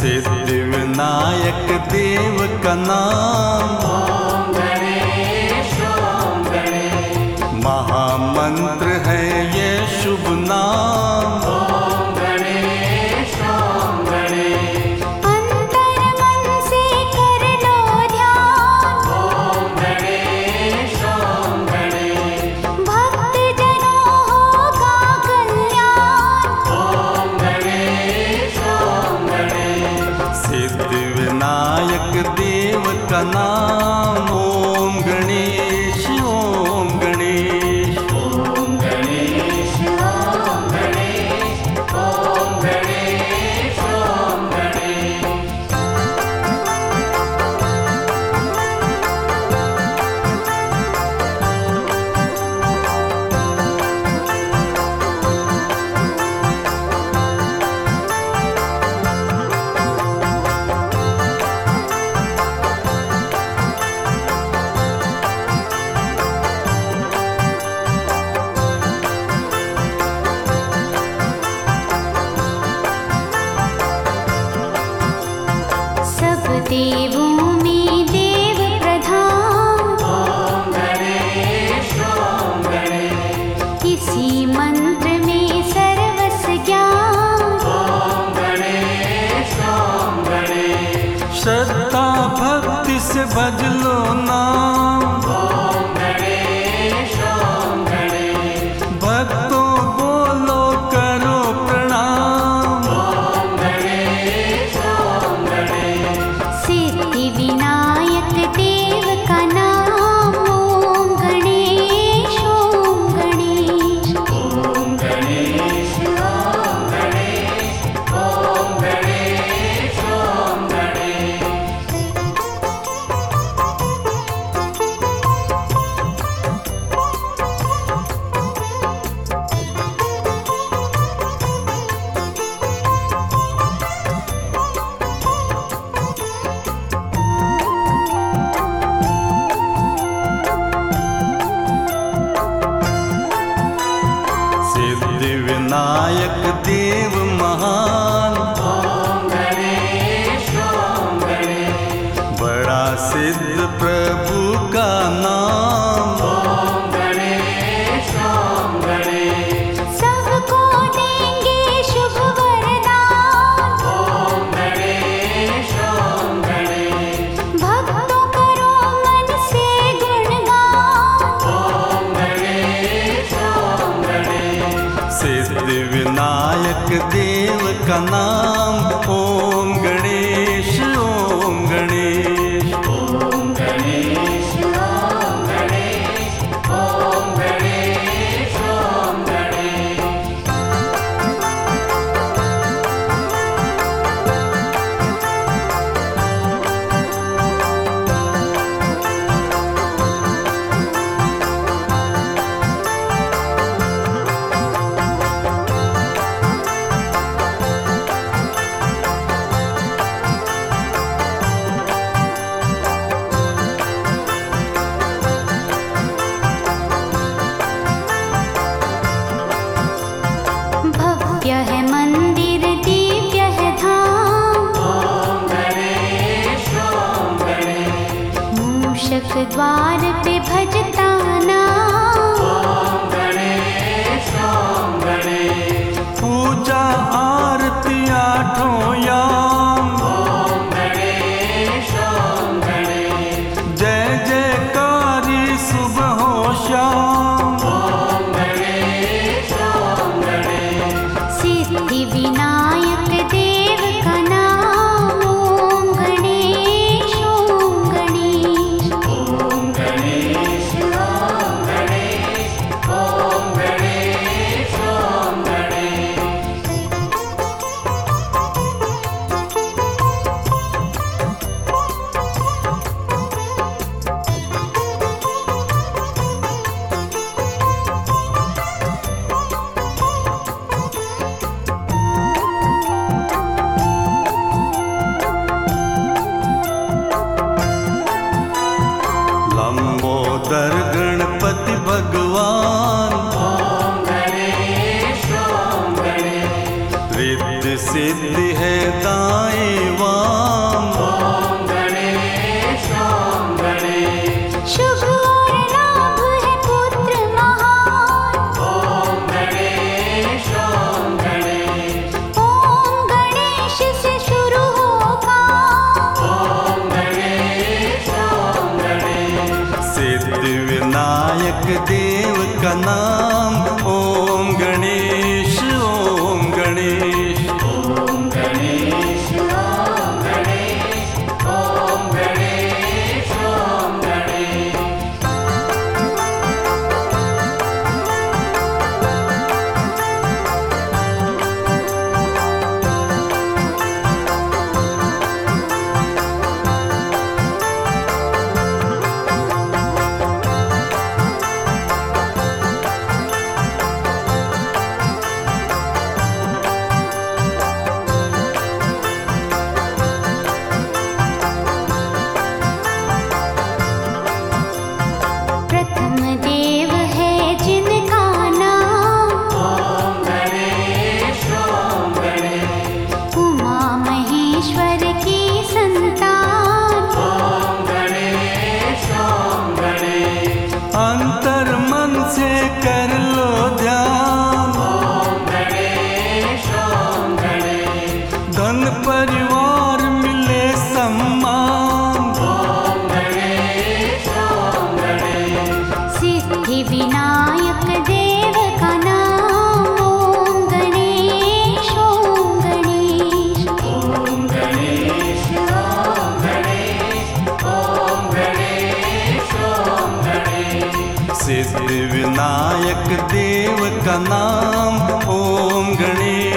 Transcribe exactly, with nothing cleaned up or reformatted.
सिद्धि विनायक देव का नाम ओम गणेश ओम गणेश। महामंत्र है ये शुभ नाम ओम गणेश ओम गणेश। अंतर मन से कर लो ध्यान। ओम गणेश ओम गणेश। भक्त जनों होगा कल्याण। ओम गणेश ओम गणेश। सिद्धि विनायक देव का नाम ओम गणेश ओम गणेश। ओम गणेश ओम गणेश। ओम गणेश ओम गणेश। सब देवों में देव प्रधान। ओम गणेश ओम गणेश। इसी मंत्र में सर्वस्व ज्ञान। ओम गणेश ओम गणेश। श्रद्धा भक्ति से भज लो नाम ओम गणेश ओम गणेश। भक्तों बोलो करो प्रणाम। ओम गणेश ओम गणेश। सिद्धि विनायक देव का नाम ओम गणेश ओम गणेश। ओम गणेश ओम गणेश। ओम गणेश ओम गणेश। सिद्धि विनायक देव महान ओम गणेश ओम गणेश। बड़ा सिद्ध प्रभु का नाम ओम गणेश ओम गणेश। सबको देंगे शुभ वरदान। ओम गणेश ओम गणेश। भक्तों करो मन से गुणगान। ओम गणेश ओम गणेश। सिद्धि विनायक देव का नाम ओम गणेश ओम गणेश। ओम गणेश ओम गणेश। ओम गणेश ओम गणेश। भव्य है मंदिर दिव्य है धाम। ओम गणेश ओम गणेश। मूषक द्वार पे भजता नाम। ओम गणेश ओम गणेश। पूजा आरती आठों याम ओम गणेश ओम गणेश। जय जयकारी सुबह हो शाम। ओम गणेश ओम गणेश। सिद्धि विनायक देव का नाम ओम गणेश ओम गणेश। ओम गणेश ओम गणेश। ओम गणेश ओम गणेश। लंबोदर गणपति भगवान ओम गणेश ओम गणेश। रिद्धि रिद्धि सिद्धि है दाएं वाम। ओम गणेश ओम गणेश। शुभ और लाभ है पुत्र महान। ओम गणेश ओम गणेश। ओम गणेश से शुरू होगा। ओम गणेश ओम गणेश। सिद्धि विनायक देव का नाम ओम गणेश ओम गणेश। ओम गणेश ओम गणेश। ओम गणेश ओम गणेश। प्रथम देव है जिनका नाम। ओम गणेश ओम गणेश। उमा महेश्वर की संतान। ओम गणेश ओम गणेश। अंतर मन से कर लो ध्यान। ओम गणेश ओम गणेश। धन परिवार मिले सम्मान। ओम गणेश ओम गणेश। सिद्धि विनायक देव का नाम। ओम गणेश ओम गणेश। ओम गणेश ओम गणेश। ओम गणेश ओम गणेश। सिद्धि विनायक देव का नाम ओम गणेश।